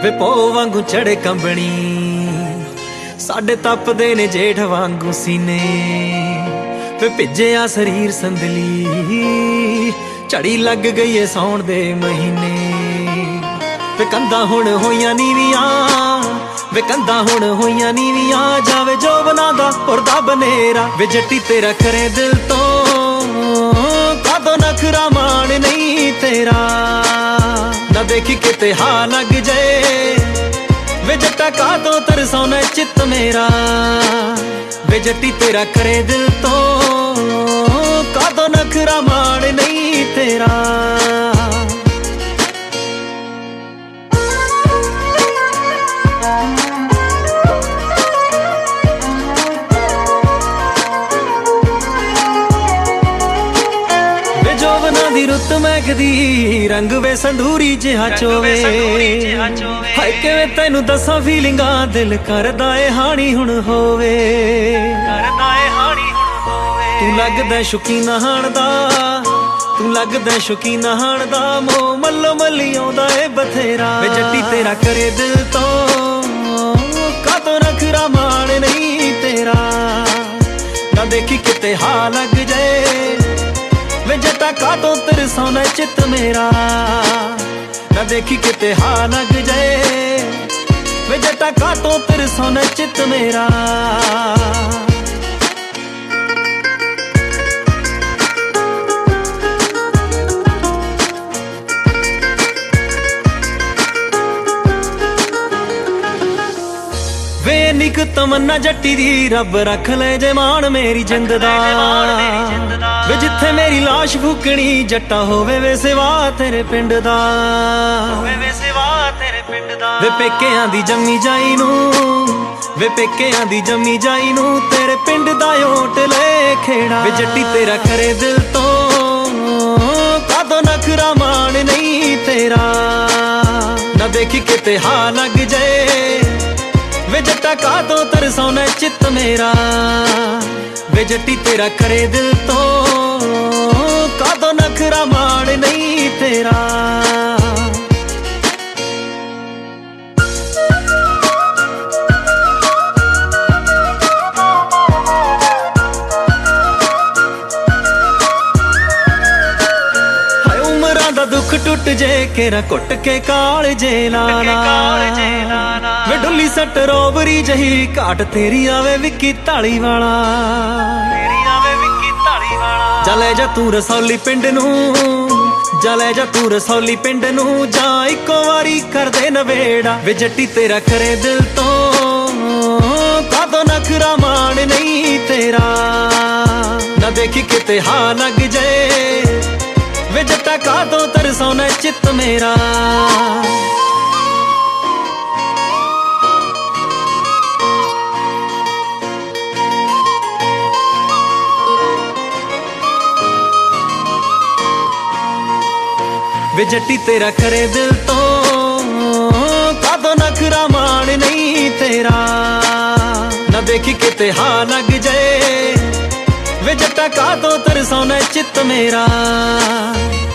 ਵੇ ਪੋ ਵਾਂਗੂ ਚੜੇ ਕੰਬਣੀ ਸਾਡੇ ਤਪਦੇ ਨੇ ਜੇਠ ਵਾਂਗੂ ਸੀਨੇ ਵੇ ਭਿੱਜਿਆ ਸਰੀਰ ਸੰਦਲੀ ਝੜੀ ਲੱਗ ਗਈ ਏ ਸੌਣ ਦੇ ਮਹੀਨੇ ਵੇ ਕੰਧਾਂ ਹੁਣ ਹੋਈਆਂ ਨੀਵੀਆਂ ਵੇ ਕੰਧਾਂ ਹੁਣ ਹੋਈਆਂ ਨੀਵੀਆਂ ਜਾਵੇ ਜੋ ਬਣਾਦਾ ਉਰਦਾ ਬਨੇਰਾ ਵੇ ਜੱਟੀ ਤੇਰਾ ਕਰੇ ਦਿਲ ਤੋਂ ਕਾਦੋਂ ਨਖਰਾ ਮਾਣ ਨਹੀਂ ਤੇਰਾ ਨਾ ਦੇਖੀ ਕਿਤੇ ਹਾ ਲੱਗ ਜਾਏ ਵੇ ਜੱਟਾ ਕਾਦੋਂ ਤਰਸਾਉਣਾ ਚਿੱਤ ਮੇਰਾ ਵੇ ਜੱਟੀ ਤੇਰਾ ਕਰੇ ਦਿਲ ਤੋਂ ਕਾਦੋਂ ਨਖਰਾ ਮਾਣ ਨਹੀਂ ਤੇਰਾ ਜੋਵਨਾਂ ਦੀ ਰੁੱਤ ਮਹਿਕਦੀ ਰੰਗ ਵੇ ਸੰਧੂਰੀ ਜਿਹਾ ਚੋਵੇ ਹਾਏ ਕਿਵੇਂ ਤੈਨੂੰ ਦੱਸਾਂ ਫੀਲਿੰਗਾਂ ਦਿਲ ਕਰਦਾ ਏ ਹਾਣੀ ਹੁਣ ਹੋਵੇ ਤੂੰ ਲੱਗਦਾ ਸ਼ੌਕੀਨ ਹਾਣ ਦਾ ਤੂੰ ਲੱਗਦਾ ਸ਼ੌਕੀਨ ਹਾਣ ਦਾ ਮੋ ਮੱਲੋ ਮੱਲੀ ਆਉਂਦਾ ਏ ਬਥੇਰਾ ਵੇ ਜੱਟੀ ਤੇਰਾ ਕਰੇ ਦਿਲ ਤੋਂ ਕਾਦੋਂ ਨਖਰਾ ਮਾਣ ਨਹੀਂ ਤੇਰਾ ਨਾ ਦੇਖੀ ਕਿਤੇ ਹਾ ਲੱਗ ਜਾਏ ਵੇ ਜੱਟਾ ਕਾਦੋਂ ਤਰਸਾਉਣਾ ਚਿੱਤ ਮੇਰਾ ਨਾ ਦੇਖੀ ਕਿਤੇ ਹਾ ਲੱਗ ਜਾਏ ਵੇ ਜੱਟਾ ਕਾਦੋਂ ਤਰਸਾਉਣਾ ਚਿੱਤ ਮੇਰਾ ਵੇ ਨਿਕ ਤਮੰਨਾ ਜੱਟੀ ਦੀ ਰੱਬ ਰੱਖ ਲੈ ਜੇ ਮਾਣ ਮੇਰੀ ਜਿੰਦ ਦਾ ਵੇ ਜਿੱਥੇ ਮੇਰੀ ਲਾਸ਼ ਫੂਕਣੀ ਜੱਟਾ ਹੋਵੇ ਵੇ ਸਿਵਾ ਤੇਰੇ ਪਿੰਡ ਦਾ ਵੇ ਪੇਕਿਆਂ ਦੀ ਜੰਮੀ ਜਾਈ ਨੂੰ ਵੇ ਪੇਕਿਆਂ ਦੀ ਜੰਮੀ ਜਾਈ ਨੂੰ ਤੇਰੇ ਪਿੰਡ ਦਾ ਓਟ ਲੈ ਖੇੜਾ ਵੇ ਜੱਟੀ ਤੇਰਾ ਕਰੇ ਦਿਲ ਤੋਂ ਕਾਦੋਂ ਨਖਰਾ ਮਾਣ ਨਹੀਂ ਤੇਰਾ ਨਾ ਦੇਖੀ ਕਿਤੇ ਹਾ ਲੱਗ ਜਾਏ ਵੇ ਜੱਟਾ ਕਾਦੋਂ ਤਰਸਾਉਣਾ ਚਿੱਤ ਮੇਰਾ ਵੇ ਜੱਟੀ ਤੇਰਾ ਕਰੇ ਦਿਲ ਤੋਂ ਕਾਦੋਂ ਨਖਰਾ ਮਾਣ ਨਹੀਂ ਤੇਰਾ ਹਾਏ ਉਮਰਾਂ ਦਾ ਦੁੱਖ ਟੁੱਟ ਜੇ ਕੇਰਾ ਘੁੱਟ ਕੇ ਕਾਲ ਜੇ ਲਾਲਾ ਵੇ ਡੁੱਲੀ ਸੱਟ ਰੋਬਰੀ ਜਹੀ ਘਾਟ ਤੇਰੀ ਆਵੇ ਵਿੱਕੀ ਢਾਲੀ ਵਾਲਾ ਜਾ ਲੈ ਜਾ ਤੂੰ ਰਸੌਲੀ ਪਿੰਡ ਨੂੰ ਜਾ ਲੈ ਜਾ ਤੂੰ ਰਸੌਲੀ ਪਿੰਡ ਨੂੰ ਜਾਂ ਇੱਕੋ ਵਾਰੀ ਕਰਦੇ ਨਵੇੜਾ ਵੇ ਜੱਟੀ ਤੇਰਾ ਕਰੇ ਦਿਲ ਤੋਂ ਕਾਦੋਂ ਨਖਰਾ ਮਾਣ ਨਹੀਂ ਤੇਰਾ ਨਾ ਦੇਖੀ ਕਿਤੇ ਹਾ ਲੱਗ ਜਾਏ ਵੇ ਜੱਟਾ ਕਾਦੋਂ ਤਰਸਾਉਣਾ ਚਿੱਤ ਮੇਰਾ ਵੇ ਜੱਟੀ ਤੇਰਾ ਕਰੇ ਦਿਲ ਤੋਂ ਕਾਦੋਂ ਨਖਰਾ ਮਾਣ ਨਹੀਂ ਤੇਰਾ ਨਾ ਦੇਖੀ ਕਿਤੇ ਹਾ ਲੱਗ ਜਾਏ ਵੇ ਜੱਟਾ ਕਾਦੋਂ ਤਰਸਾਉਣਾ ਚਿੱਤ ਮੇਰਾ